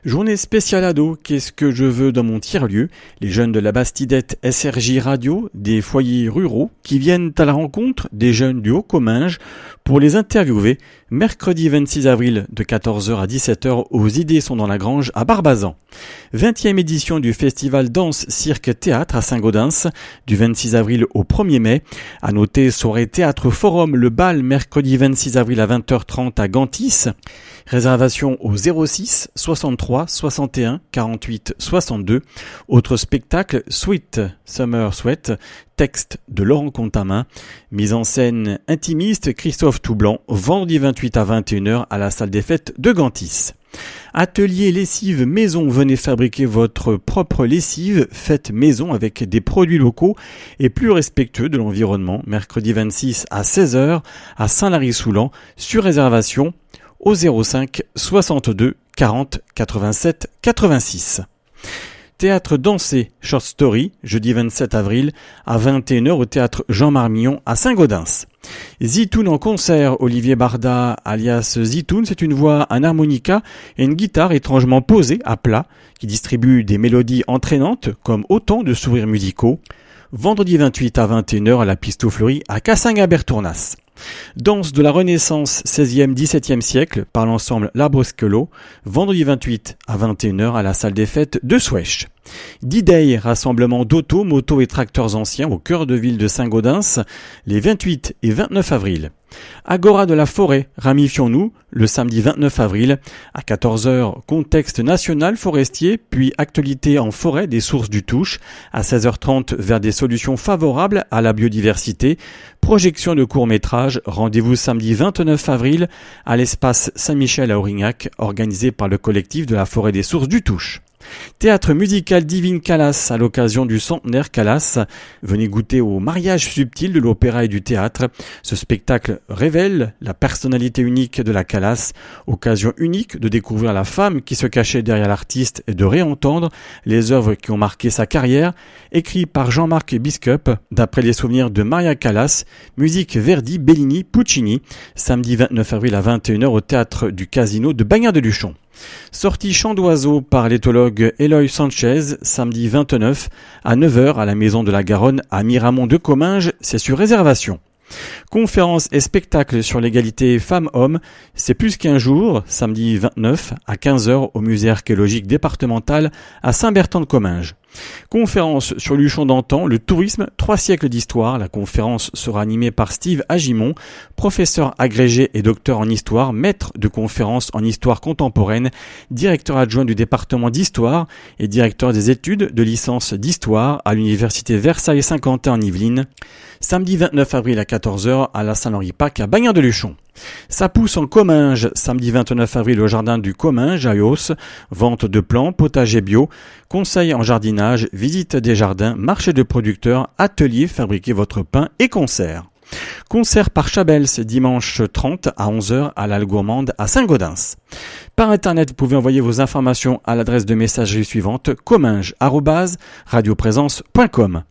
Journée spéciale ado, qu'est-ce que je veux dans mon tiers-lieu? Les jeunes de la Bastidette SRJ Radio, des foyers ruraux, qui viennent à la rencontre des jeunes du Haut-Comminges pour les interviewer mercredi 26 avril de 14h à 17h aux Idées sont dans la Grange à Barbazan. 20e édition du festival Danse Cirque Théâtre à Saint-Gaudens du 26 avril au 1er mai. À noter soirée Théâtre Forum Le Bal mercredi 26 avril à 20h30 à Gantis. Réservation au 06 63 61 48 62. Autre spectacle, Sweet Summer Sweat, texte de Laurent Contamin. Mise en scène intimiste, Christophe Toublanc, vendredi 28 à 21h à la salle des fêtes de Gantis. Atelier lessive maison, venez fabriquer votre propre lessive, faite maison avec des produits locaux et plus respectueux de l'environnement. Mercredi 26 à 16h à Saint-Lary-Soulan, sur réservation au 05 62 40 87 86. Théâtre dansé, Short Story, jeudi 27 avril à 21h au théâtre Jean Marmillon à Saint-Gaudens. Zitoun en concert, Olivier Barda alias Zitoun, c'est une voix, un harmonica et une guitare étrangement posée à plat qui distribue des mélodies entraînantes comme autant de sourires musicaux. Vendredi 28 à 21h à la Piste aux Fleuries à Cassinga-Bertournas. Danse de la Renaissance 16e, 17e siècle par l'ensemble L'Arbresquelot, vendredi 28 à 21h à la salle des fêtes de Souèche. D-Day, rassemblement d'auto, motos et tracteurs anciens au cœur de ville de Saint-Gaudens, les 28 et 29 avril. Agora de la forêt, ramifions-nous, le samedi 29 avril, à 14h, contexte national forestier, puis actualité en forêt des sources du Touche, à 16h30 vers des solutions favorables à la biodiversité, projection de court-métrage, rendez-vous samedi 29 avril à l'espace Saint-Michel à Aurignac, organisé par le collectif de la forêt des sources du Touche. Théâtre musical Divine Calas à l'occasion du centenaire Calas. Venez goûter au mariage subtil de l'opéra et du théâtre. Ce spectacle révèle la personnalité unique de la Calas, occasion unique de découvrir la femme qui se cachait derrière l'artiste et de réentendre les œuvres qui ont marqué sa carrière. Écrit par Jean-Marc Biscup, d'après les souvenirs de Maria Callas, musique Verdi, Bellini, Puccini. Samedi 29 avril à 21h au théâtre du Casino de Bagnères-de-Luchon. Sortie chant d'oiseau par l'éthologue Eloy Sanchez, samedi 29 à 9h à la Maison de la Garonne à Miramont de Comminges, c'est sur réservation. Conférences et spectacles sur l'égalité femmes-hommes, c'est plus qu'un jour, samedi 29 à 15h au musée archéologique départemental à Saint-Bertrand-de-Comminges. Conférence sur Luchon d'antan, le tourisme, 3 siècles d'histoire. La conférence sera animée par Steve Agimon, professeur agrégé et docteur en histoire, maître de conférences en histoire contemporaine, directeur adjoint du département d'histoire et directeur des études de licence d'histoire à l'université Versailles-Saint-Quentin en Yvelines. Samedi 29 avril à 14h à la Saint-Henri-Pac à Bagnères-de-Luchon. Ça pousse en Comminges, samedi 29 avril au jardin du Comminges à Eos, vente de plants, potager bio, conseils en jardinage, visite des jardins, marché de producteurs, atelier, fabriquez votre pain et concert. Concert par Chabels, dimanche 30 à 11h à l'Halle Gourmande à Saint-Gaudens. Par internet, vous pouvez envoyer vos informations à l'adresse de messagerie suivante comminges@radioprésence.com.